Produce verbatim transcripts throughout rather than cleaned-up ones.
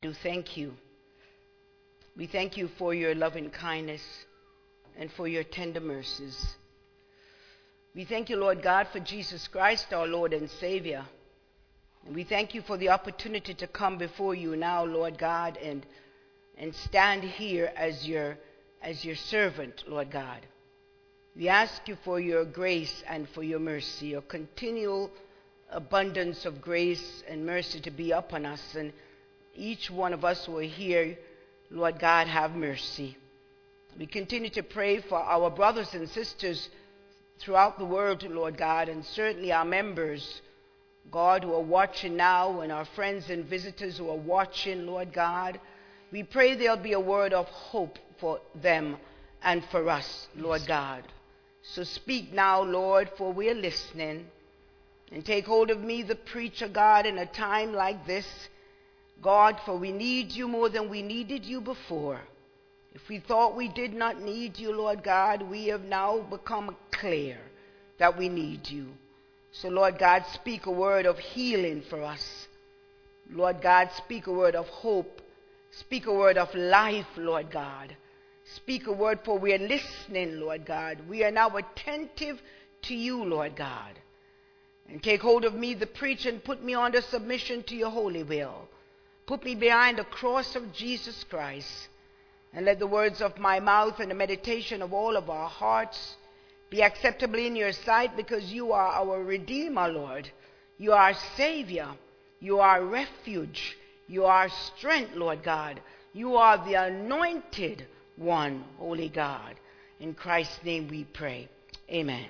do thank you. We thank you for your loving kindness and for your tender mercies. We thank you, Lord God, for Jesus Christ, our Lord and Savior. And we thank you for the opportunity to come before you now, Lord God, and, and stand here as your, as your servant, Lord God. We ask you for your grace and for your mercy, your continual abundance of grace and mercy to be upon us. And each one of us who are here, Lord God, have mercy. We continue to pray for our brothers and sisters throughout the world, Lord God, and certainly our members, God, who are watching now, and our friends and visitors who are watching, Lord God. We pray there'll be a word of hope for them and for us, Lord God. So speak now, Lord, for we're listening. And take hold of me, the preacher, God, in a time like this. God, for we need you more than we needed you before. If we thought we did not need you, Lord God, we have now become clear that we need you. So, Lord God, speak a word of healing for us. Lord God, speak a word of hope. Speak a word of life, Lord God. Speak a word, for we are listening, Lord God. We are now attentive to you, Lord God. And take hold of me, the preacher, and put me under submission to your holy will. Put me behind the cross of Jesus Christ. And let the words of my mouth and the meditation of all of our hearts be acceptable in your sight, because you are our Redeemer, Lord. You are our Savior. You are our refuge. You are our strength, Lord God. You are the anointed one, Holy God. In Christ's name we pray. Amen.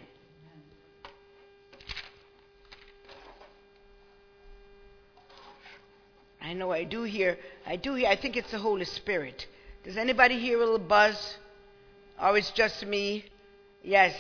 I know I do hear, I do hear, I think it's the Holy Spirit. Does anybody hear a little buzz? Or it's just me? Yes.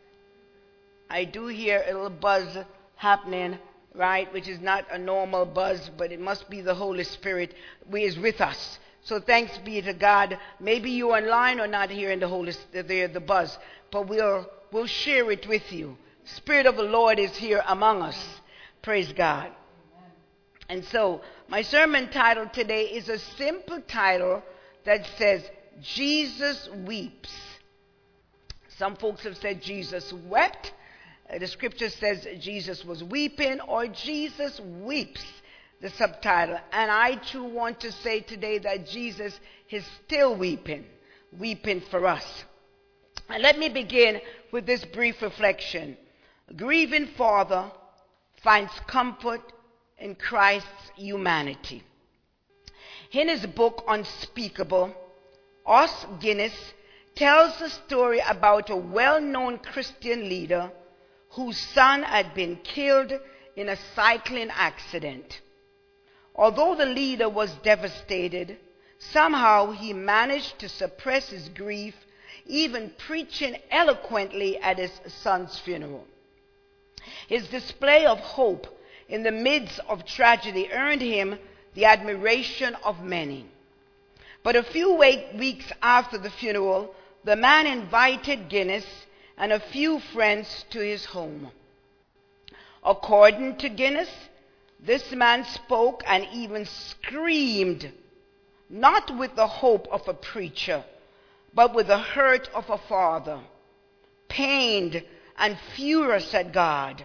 I do hear a little buzz happening, right? Which is not a normal buzz, but it must be the Holy Spirit who is with us. So thanks be to God. Maybe you online are not hearing the Holy the, the buzz, but we'll we'll share it with you. Spirit of the Lord is here among us. Praise God. And so my sermon title today is a simple title that says, Jesus Weeps. Some folks have said Jesus wept. Uh, the scripture says Jesus was weeping, or Jesus weeps, the subtitle. And I too want to say today that Jesus is still weeping, weeping for us. And let me begin with this brief reflection. A grieving father finds comfort in Christ's humanity. In his book Unspeakable, Os Guinness tells a story about a well-known Christian leader whose son had been killed in a cycling accident. Although the leader was devastated, somehow he managed to suppress his grief, even preaching eloquently at his son's funeral. His display of hope in the midst of tragedy earned him the admiration of many. But a few weeks after the funeral, the man invited Guinness and a few friends to his home. According to Guinness, this man spoke and even screamed, not with the hope of a preacher, but with the hurt of a father, pained and furious at God,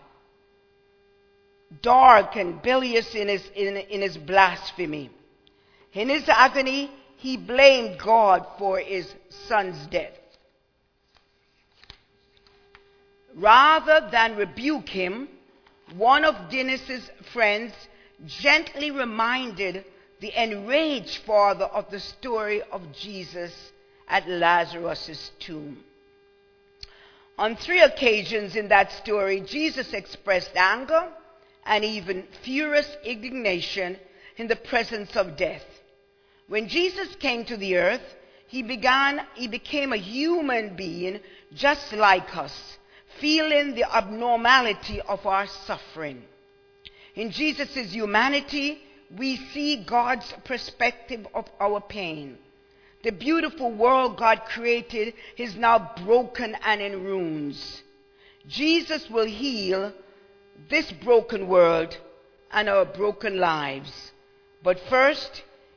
dark and bilious in his, in, in his blasphemy. In his agony, he blamed God for his son's death. Rather than rebuke him, one of Guinness's friends gently reminded the enraged father of the story of Jesus at Lazarus' tomb. On three occasions in that story, Jesus expressed anger and even furious indignation in the presence of death. When Jesus came to the earth, he began, he became a human being just like us, feeling the abnormality of our suffering. In Jesus' humanity, we see God's perspective of our pain. The beautiful world God created is now broken and in ruins. Jesus will heal this broken world and our broken lives. But first,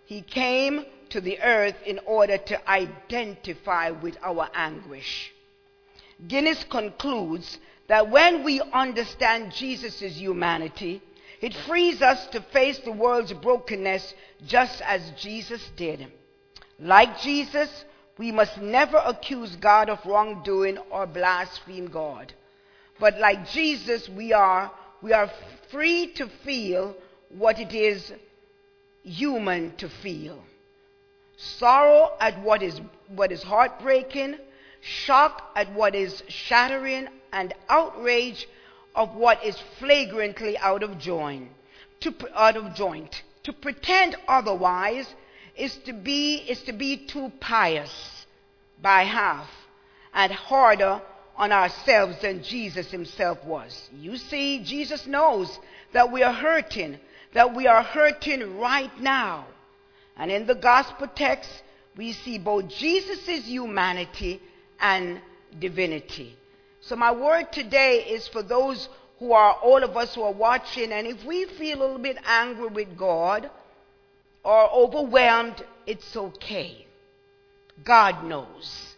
He came to the earth in order to identify with our anguish. Guinness concludes that when we understand Jesus' humanity, it frees us to face the world's brokenness just as Jesus did. Like Jesus, we must never accuse God of wrongdoing or blaspheme God. But like Jesus, we are, we are free to feel what it is human to feel. Sorrow at what is, what is heartbreaking, shock at what is shattering, and outrage of what is flagrantly out of joint. To, out of joint. To pretend otherwise is to be is to be too pious by half and harder on ourselves than Jesus himself was. You see, Jesus knows that we are hurting, that we are hurting right now. And in the gospel text, we see both Jesus' humanity and divinity. So my word today is for those who are, all of us who are watching, and if we feel a little bit angry with God or overwhelmed, it's okay. God knows.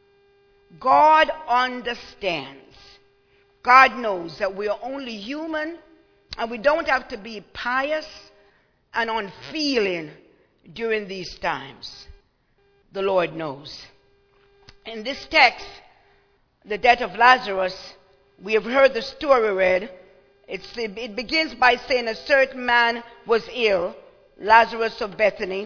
God understands. God knows that we are only human, and we don't have to be pious and unfeeling during these times. The Lord knows. In this text, the death of Lazarus, we have heard the story read. It's, it begins by saying a certain man was ill, Lazarus of Bethany,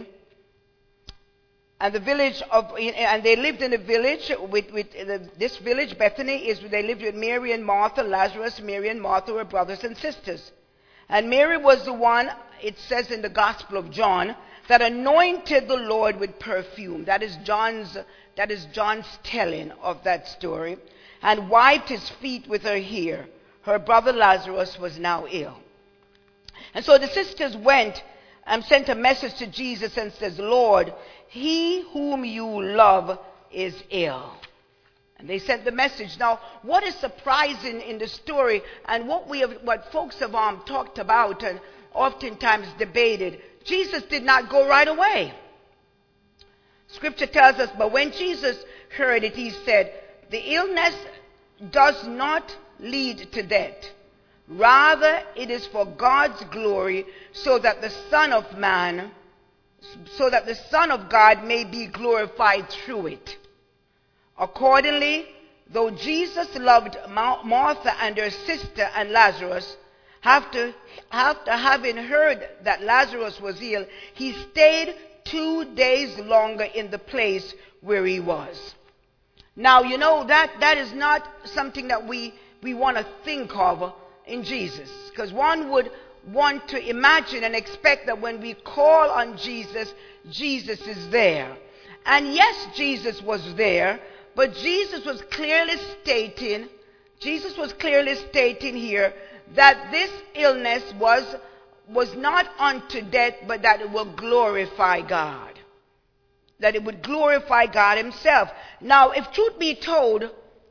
and the village of, and they lived in a village with, with the, this village, Bethany, is they lived with Mary and Martha. Lazarus, Mary and Martha were brothers and sisters. And Mary was the one, it says in the Gospel of John, that anointed the Lord with perfume. That is John's, that is John's telling of that story. And wiped his feet with her hair. Her brother Lazarus was now ill. And so the sisters went and sent a message to Jesus and says, Lord, he whom you love is ill. And they sent the message. Now, what is surprising in the story, and what we have, what folks have um, talked about and oftentimes debated, Jesus did not go right away. Scripture tells us, but when Jesus heard it, he said, the illness does not lead to death. Rather, it is for God's glory, so that the Son of Man, so that the Son of God may be glorified through it. Accordingly, though Jesus loved Martha and her sister and Lazarus, after, after having heard that Lazarus was ill, he stayed two days longer in the place where he was. Now, you know, that, that is not something that we, we want to think of in Jesus. Because one would want to imagine and expect that when we call on Jesus, Jesus is there. And yes, Jesus was there, but Jesus was clearly stating, Jesus was clearly stating here that this illness was, was not unto death, but that it will glorify God. That it would glorify God himself. Now, if truth be told,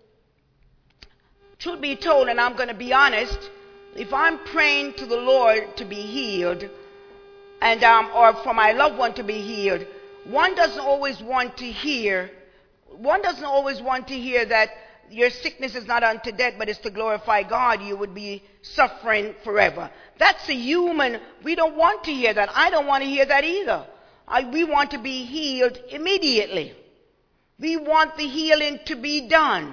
truth be told, and I'm going to be honest, if I'm praying to the Lord to be healed, and um, or for my loved one to be healed, one doesn't always want to hear, one doesn't always want to hear that your sickness is not unto death, but it's to glorify God. You would be suffering forever. That's a human. We don't want to hear that. I don't want to hear that either. I, we want to be healed immediately. We want the healing to be done.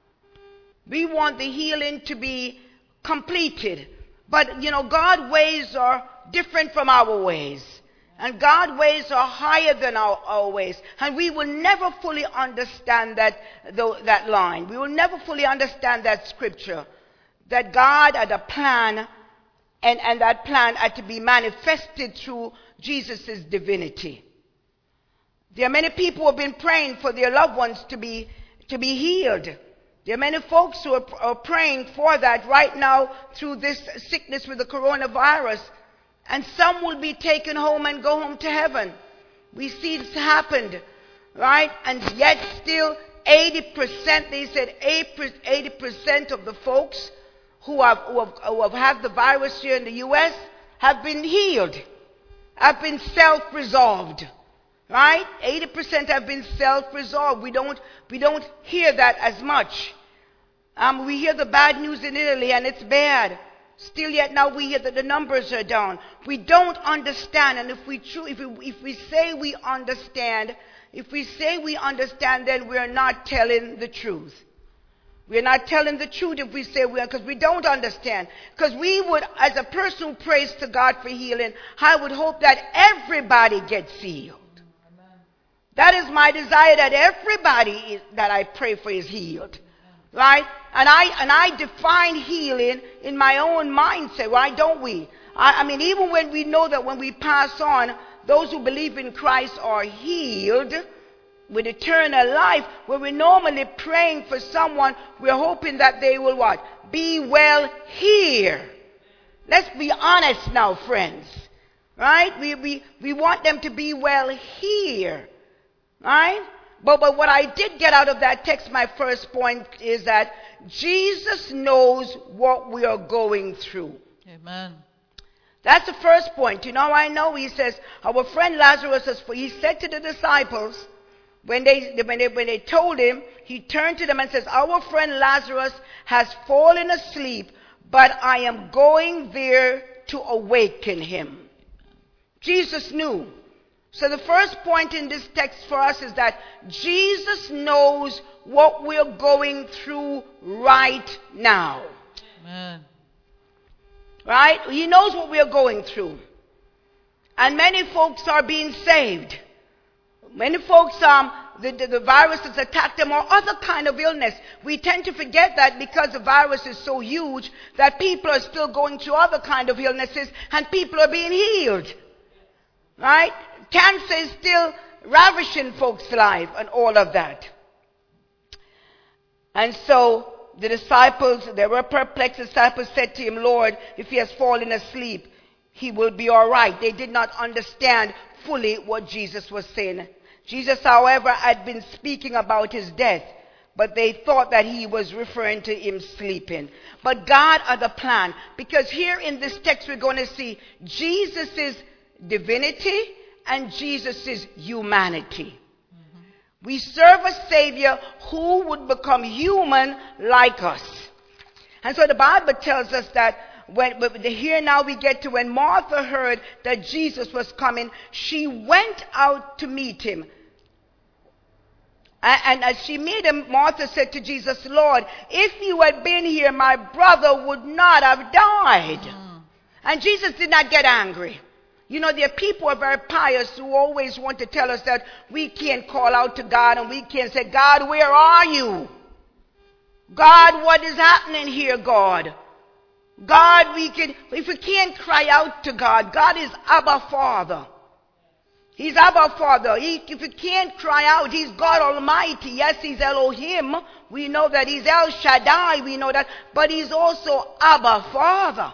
We want the healing to be completed. But, you know, God's ways are different from our ways. And God's ways are higher than our, our ways. And we will never fully understand that, the, that line. We will never fully understand that scripture. That God had a plan, and, and that plan had to be manifested through Jesus' divinity. There are many people who have been praying for their loved ones to be, to be healed. There are many folks who are, are praying for that right now through this sickness with the coronavirus. And some will be taken home and go home to heaven. We see this happened, right? And yet still eighty percent, they said eighty percent of the folks who have, who have, who have had the virus here in the U S have been healed. have been self-resolved. Right? eighty percent have been self-resolved. We don't, we don't hear that as much. Um, we hear the bad news in Italy, and it's bad. Still yet now we hear that the numbers are down. We don't understand, and if we, tru- if we, if we say we understand, if we say we understand, then we are not telling the truth. We're not telling the truth if we say we are, because we don't understand. Because we would, as a person who prays to God for healing, I would hope that everybody gets healed. That is my desire, that everybody is, that I pray for is healed. Right? And I and I define healing in my own mindset. Why don't we? I, I mean, even when we know that when we pass on, those who believe in Christ are healed with eternal life, where we're normally praying for someone, we're hoping that they will what? Be well here. Let's be honest now, friends. Right? We, we, we want them to be well here. Right? But, but what I did get out of that text, my first point, is that Jesus knows what we are going through. Amen. That's the first point. You know, I know he says, our friend Lazarus, has, he said to the disciples, when they, when, they, when they told him, he turned to them and says, our friend Lazarus has fallen asleep, but I am going there to awaken him. Jesus knew. So the first point in this text for us is that Jesus knows what we're going through right now. Amen. Right? He knows what we're going through. And many folks are being saved. Many folks, um, the, the, the virus has attacked them, or other kind of illness. We tend to forget that because the virus is so huge that people are still going through other kind of illnesses and people are being healed. Right? Cancer is still ravishing folks' life and all of that. And so the disciples, they were perplexed. The disciples said to him, Lord, if he has fallen asleep, he will be all right. They did not understand fully what Jesus was saying. Jesus, however, had been speaking about his death, but they thought that he was referring to him sleeping. But God had a plan, because here in this text we're going to see Jesus' divinity and Jesus' humanity. Mm-hmm. We serve a Savior who would become human like us. And so the Bible tells us that when, here now we get to when Martha heard that Jesus was coming, she went out to meet him. And, and as she met him, Martha said to Jesus, Lord, if you had been here, my brother would not have died. Mm. And Jesus did not get angry. You know, there are people who are very pious who always want to tell us that we can't call out to God and we can't say, God, where are you? God, what is happening here, God? God, we can, if we can't cry out to God, God is Abba Father. He's Abba Father. He, if we can't cry out, He's God Almighty. Yes, He's Elohim. We know that He's El Shaddai. We know that. But He's also Abba Father.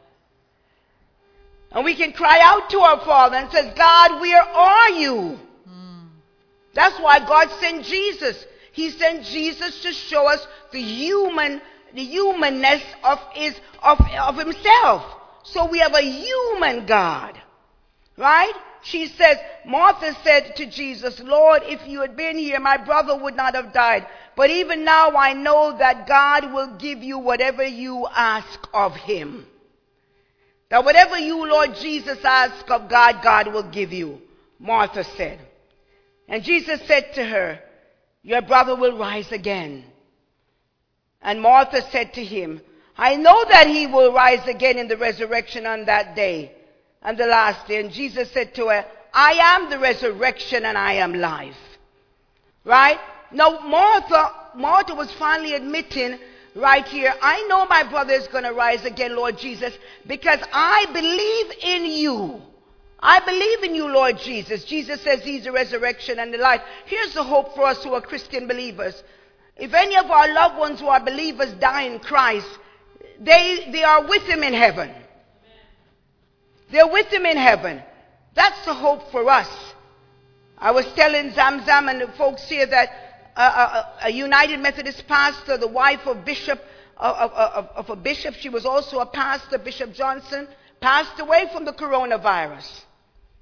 And we can cry out to our Father and say, God, where are you? Mm. That's why God sent Jesus. He sent Jesus to show us the human, the humanness of his, of, of himself. So we have a human God. Right? She says, Martha said to Jesus, Lord, if you had been here, my brother would not have died. But even now I know that God will give you whatever you ask of him. That whatever you, Lord Jesus, ask of God, God will give you, Martha said. And Jesus said to her, your brother will rise again. And Martha said to him, I know that he will rise again in the resurrection on that day, and the last day. And Jesus said to her, I am the resurrection and I am life. Right? Now Martha, Martha was finally admitting right here, I know my brother is going to rise again, Lord Jesus, because I believe in you. I believe in you, Lord Jesus. Jesus says he's the resurrection and the life. Here's the hope for us who are Christian believers. If any of our loved ones who are believers die in Christ, they, they are with him in heaven. They're with him in heaven. That's the hope for us. I was telling Zamzam and the folks here that Uh, a, a United Methodist pastor, the wife of bishop of, of, of a bishop, she was also a pastor, Bishop Johnson, passed away from the coronavirus.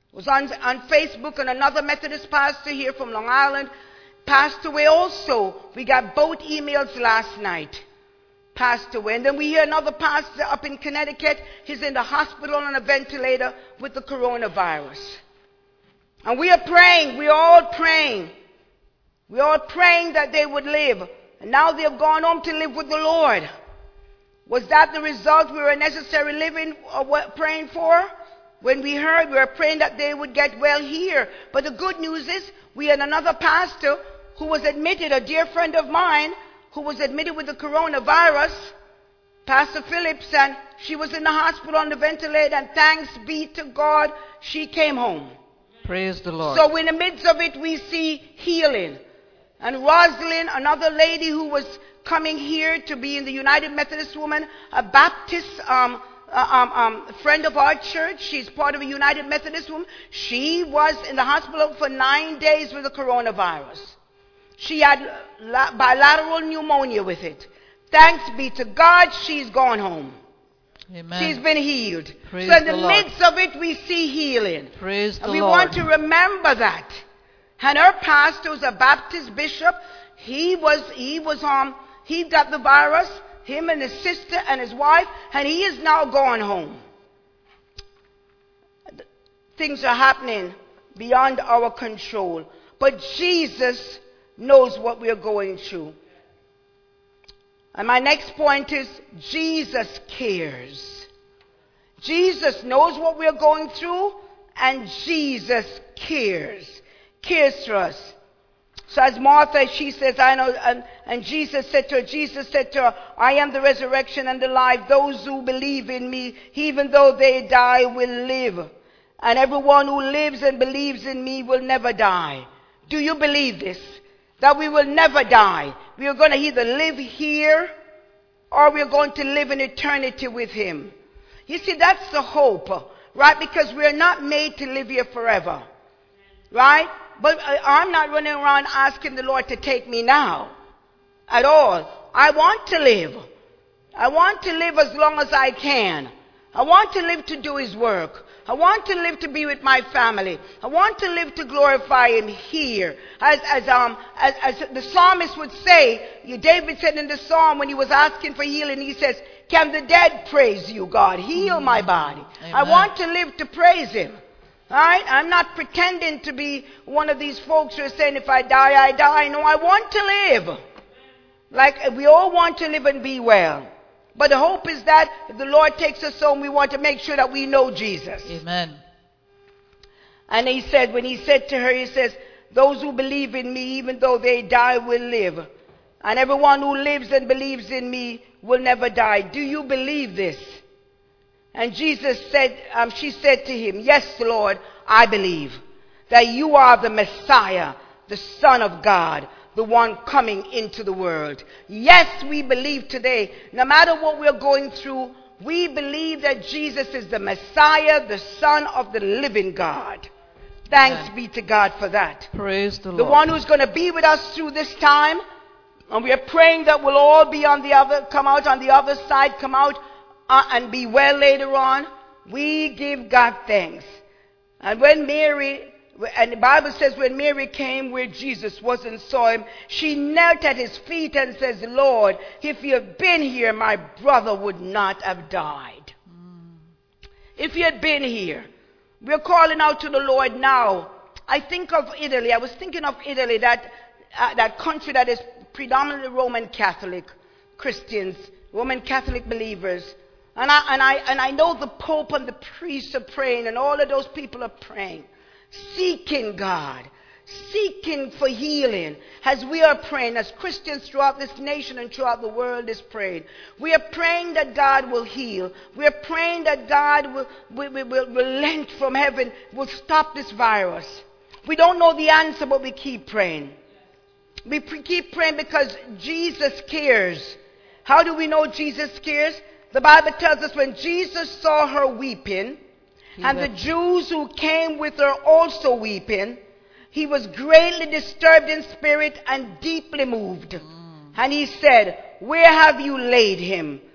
Was on, on Facebook, and another Methodist pastor here from Long Island passed away also. We got both emails last night. Passed away. And then we hear another pastor up in Connecticut. He's in the hospital on a ventilator with the coronavirus. And we are praying. We are all praying. We are all praying that they would live. And now they have gone home to live with the Lord. Was that the result we were necessarily living or praying for? When we heard, we were praying that they would get well here. But the good news is we had another pastor who was admitted, a dear friend of mine, who was admitted with the coronavirus, Pastor Phillips, and she was in the hospital on the ventilator, and thanks be to God, she came home. Praise the Lord. So in the midst of it, we see healing. And Rosalind, another lady who was coming here to be in the United Methodist Woman, a Baptist um, uh, um, um, friend of our church. She's part of a United Methodist Woman. She was in the hospital for nine days with the coronavirus. She had bilateral pneumonia with it. Thanks be to God, she's gone home. Amen. She's been healed. Praise so in the, the Lord. midst of it, we see healing. Praise the and we Lord. want to remember that. And her pastor was a Baptist bishop. He was, he was um, he got the virus, him and his sister and his wife, and he is now gone home. Things are happening beyond our control. But Jesus knows what we are going through. And my next point is Jesus cares. Jesus knows what we are going through, and Jesus cares. Cares for us. So as Martha, she says, I know, and, and Jesus said to her, Jesus said to her, I am the resurrection and the life. Those who believe in me, even though they die, will live. And everyone who lives and believes in me will never die. Do you believe this? That we will never die. We are going to either live here or we are going to live in eternity with him. You see, that's the hope, right? Because we are not made to live here forever, right? But I'm not running around asking the Lord to take me now at all. I want to live. I want to live as long as I can. I want to live to do his work. I want to live to be with my family. I want to live to glorify him here. As, as, um, as, as the psalmist would say, David said in the psalm when he was asking for healing, he says, can the dead praise you, God? Heal my body. Amen. I want to live to praise him. All right? I'm not pretending to be one of these folks who are saying, if I die, I die. No, I want to live. Like we all want to live and be well. But the hope is that if the Lord takes us home, we want to make sure that we know Jesus. Amen. And he said, when he said to her, he says, those who believe in me, even though they die, will live. And everyone who lives and believes in me will never die. Do you believe this? And Jesus said, um, she said to him, yes, Lord, I believe that you are the Messiah, the Son of God, the one coming into the world. Yes, we believe today, no matter what we're going through, we believe that Jesus is the Messiah, the Son of the living God. Thanks Amen. Be to God for that. Praise the Lord. The one who's going to be with us through this time, and we are praying that we'll all be on the other, come out on the other side, come out uh, and be well later on. We give God thanks. And when Mary, and the Bible says when Mary came where Jesus was and saw him, she knelt at his feet and says, Lord, if you had been here, my brother would not have died. Mm. If you had been here. We're calling out to the Lord now. I think of Italy. I was thinking of Italy, that, uh, that country that is predominantly Roman Catholic Christians, Roman Catholic believers. And I, and I, and I know the Pope and the priests are praying, and all of those people are praying. Seeking God, seeking for healing, as we are praying, as Christians throughout this nation and throughout the world is praying. We are praying that God will heal. We are praying that God will, will, will, will relent from heaven, will stop this virus. We don't know the answer, but we keep praying. We pre- keep praying because Jesus cares. How do we know Jesus cares? The Bible tells us when Jesus saw her weeping, and the Jews who came with her also weeping, he was greatly disturbed in spirit and deeply moved. Mm. And he said, where have you laid him?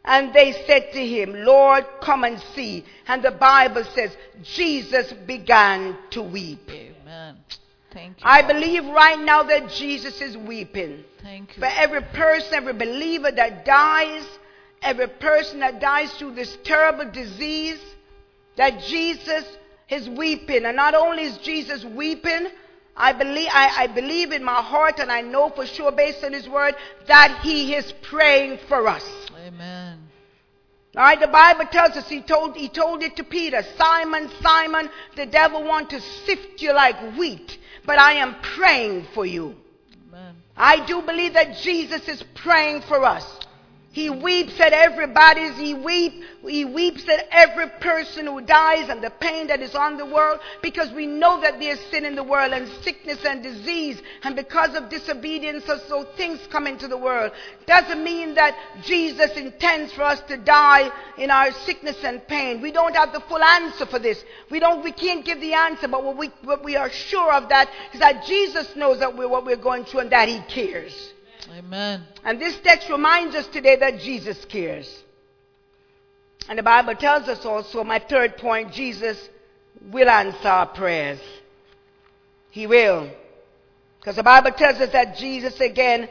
And they said to him, Lord, come and see. And the Bible says, Jesus began to weep. Amen. Thank you. I believe right now that Jesus is weeping. Thank you. For every person, every believer that dies, every person that dies through this terrible disease, that Jesus is weeping. And not only is Jesus weeping, I believe, I, I believe in my heart, and I know for sure based on his word, that he is praying for us. Amen. All right, the Bible tells us, he told, he told it to Peter, Simon, Simon, the devil wants to sift you like wheat, but I am praying for you. Amen. I do believe that Jesus is praying for us. He weeps at everybody's, he weep, he weeps at every person who dies and the pain that is on the world, because we know that there's sin in the world and sickness and disease, and because of disobedience or so things come into the world. Doesn't mean that Jesus intends for us to die in our sickness and pain. We don't have the full answer for this. We don't, we can't give the answer, but what we, what we are sure of that is that Jesus knows that we're what we're going through and that he cares. Amen. And this text reminds us today that Jesus cares. And the Bible tells us also, my third point, Jesus will answer our prayers. He will. Because the Bible tells us that Jesus, again,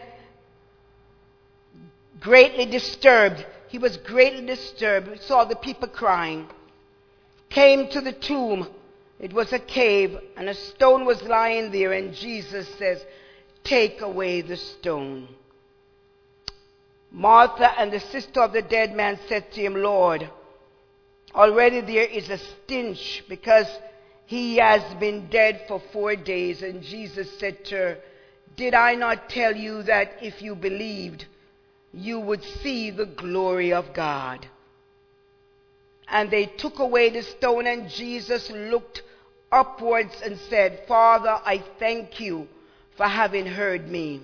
greatly disturbed. He was greatly disturbed. He saw the people crying. Came to the tomb. It was a cave, and a stone was lying there, and Jesus says, take away the stone. Martha and the sister of the dead man said to him, Lord, already there is a stench because he has been dead for four days. And Jesus said to her, did I not tell you that if you believed, you would see the glory of God? And they took away the stone, and Jesus looked upwards and said, Father, I thank you for having heard me.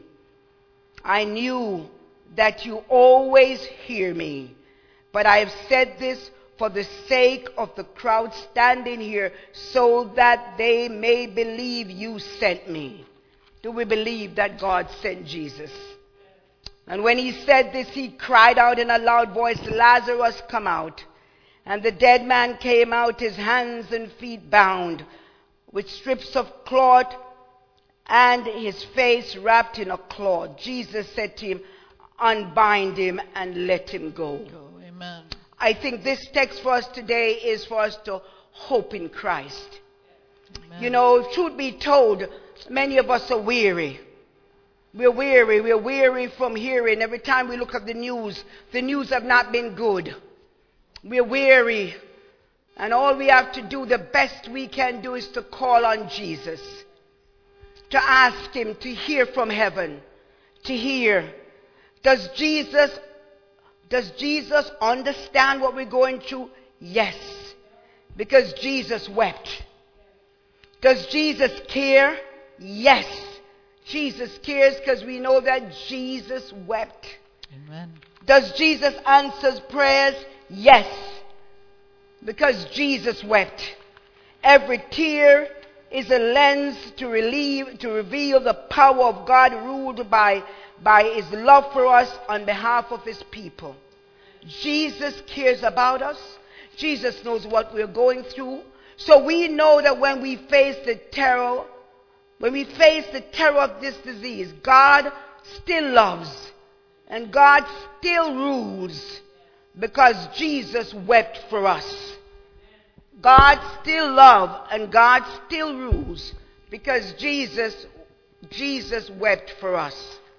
I knew that you always hear me, but I have said this for the sake of the crowd standing here, so that they may believe you sent me. Do we believe that God sent Jesus? And when he said this, he cried out in a loud voice, Lazarus, come out. And the dead man came out, his hands and feet bound with strips of cloth, and his face wrapped in a cloth. Jesus said to him, unbind him and let him go. Go. Amen. I think this text for us today is for us to hope in Christ. Amen. You know, truth be told, many of us are weary. We're weary. We're weary from hearing. Every time we look at the news, the news have not been good. We're weary. And all we have to do, the best we can do, is to call on Jesus. To ask him to hear from heaven. To hear. Does Jesus, does Jesus understand what we're going through? Yes. Because Jesus wept. Does Jesus care? Yes. Jesus cares because we know that Jesus wept. Amen. Does Jesus answer prayers? Yes. Because Jesus wept. Every tear is a lens to relieve, to reveal the power of God ruled by, by his love for us on behalf of his people. Jesus cares about us. Jesus knows what we're going through. So we know that when we face the terror, when we face the terror of this disease, God still loves and God still rules because Jesus wept for us. God still loves and God still rules because Jesus, Jesus wept for us.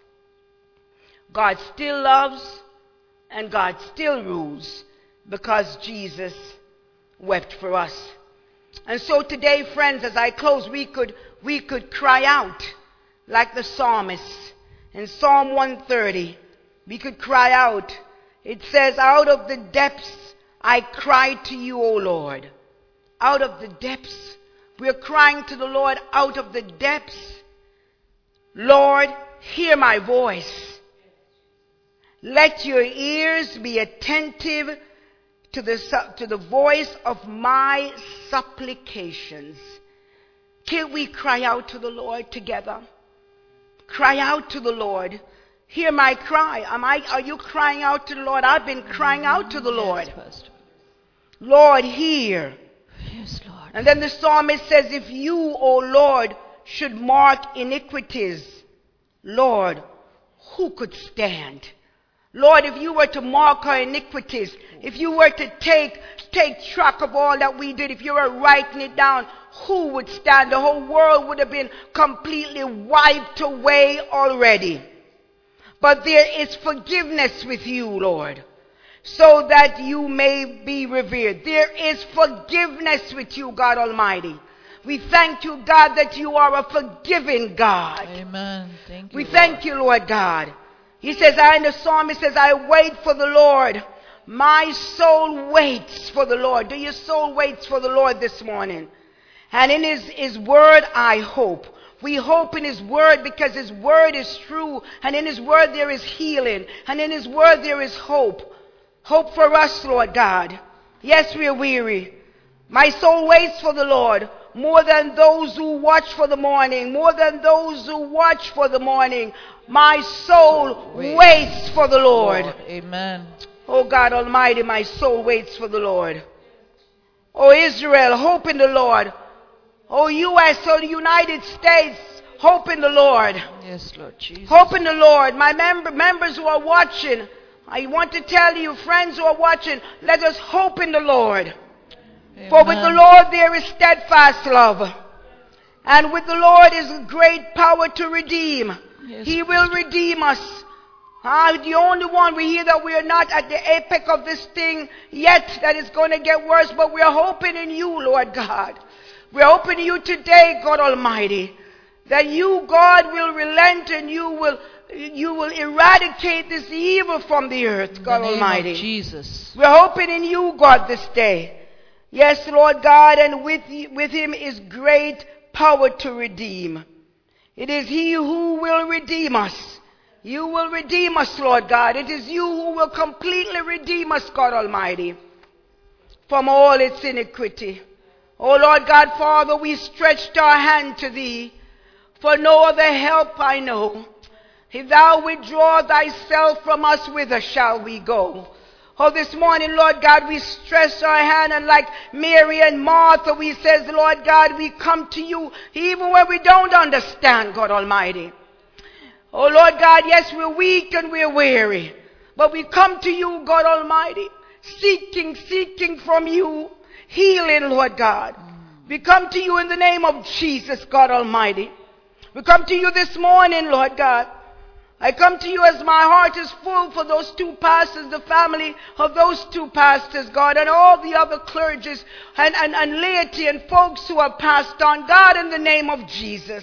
God still loves and God still rules because Jesus wept for us. And so today, friends, as I close, we could we could cry out like the psalmist in Psalm one thirty. We could cry out. It says, out of the depths I cried to you, O Lord. Out of the depths. We're crying to the Lord out of the depths. Lord, hear my voice. Let your ears be attentive to the, to the voice of my supplications. Can we cry out to the Lord together? Cry out to the Lord. Hear my cry. Am I, are you crying out to the Lord? I've been crying out to the Lord. Yes, Pastor. Lord, hear. Yes, Lord. And then the psalmist says, if you, O Lord, should mark iniquities, Lord, who could stand? Lord, if you were to mark our iniquities, if you were to take, take track of all that we did, if you were writing it down, who would stand? The whole world would have been completely wiped away already. But there is forgiveness with you, Lord, so that you may be revered. There is forgiveness with you, God Almighty. We thank you, God, that you are a forgiving God. Amen. Thank you, We Lord. thank you, Lord God. He says, I in the psalmist says, I wait for the Lord. My soul waits for the Lord. Do your soul waits for the Lord this morning? And in his, his word, I hope. We hope in his word because his word is true. And in his word there is healing. And in his word there is hope. Hope for us, Lord God. Yes, we are weary. My soul waits for the Lord more than those who watch for the morning. More than those who watch for the morning. My soul Wait. waits for the Lord. Lord. Amen. Oh God Almighty, my soul waits for the Lord. Oh Israel, hope in the Lord. Oh U S, oh the United States, hope in the Lord. Yes, Lord Jesus. Hope in the Lord. My member, members who are watching, I want to tell you, friends who are watching, let us hope in the Lord. Amen. For with the Lord there is steadfast love. And with the Lord is great power to redeem. Yes, He will Pastor. redeem us. Ah, the only one, we hear that we are not at the apex of this thing yet, that it's going to get worse, but we are hoping in you, Lord God. We are hoping in you today, God Almighty, that you, God, will relent and you will, you will eradicate this evil from the earth, In God the name Almighty. of Jesus. We're hoping in you, God, this day. Yes, Lord God, and with, with him is great power to redeem. It is he who will redeem us. You will redeem us, Lord God. It is you who will completely redeem us, God Almighty, from all its iniquity. Oh, Lord God, Father, we stretched our hand to thee, for no other help I know. If thou withdraw thyself from us, whither shall we go? Oh, this morning, Lord God, we stretch our hand, and like Mary and Martha, we says, Lord God, we come to you even when we don't understand, God Almighty. Oh, Lord God, yes, we're weak and we're weary, but we come to you, God Almighty, seeking, seeking from you healing, Lord God. We come to you in the name of Jesus, God Almighty. We come to you this morning, Lord God. I come to you as my heart is full for those two pastors, the family of those two pastors, God, and all the other clergies and, and, and laity and folks who are passed on. God, in the name of Jesus,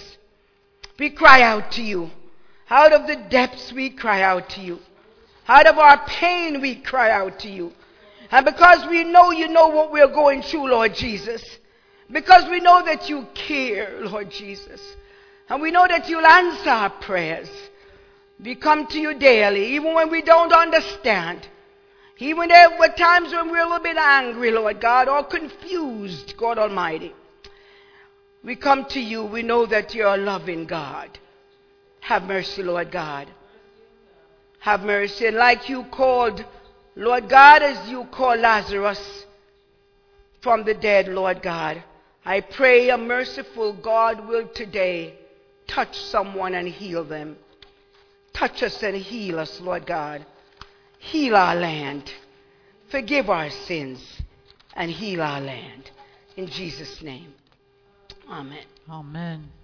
we cry out to you. Out of the depths we cry out to you. Out of our pain we cry out to you. And because we know you know what we're going through, Lord Jesus. Because we know that you care, Lord Jesus. And we know that you'll answer our prayers. We come to you daily, even when we don't understand. Even there were times when we're a little bit angry, Lord God, or confused, God Almighty. We come to you, we know that you're a loving God. Have mercy, Lord God. Have mercy. And like you called, Lord God, as you called Lazarus from the dead, Lord God, I pray a merciful God will today touch someone and heal them. Touch us and heal us, Lord God. Heal our land. Forgive our sins and heal our land. In Jesus' name. Amen. Amen.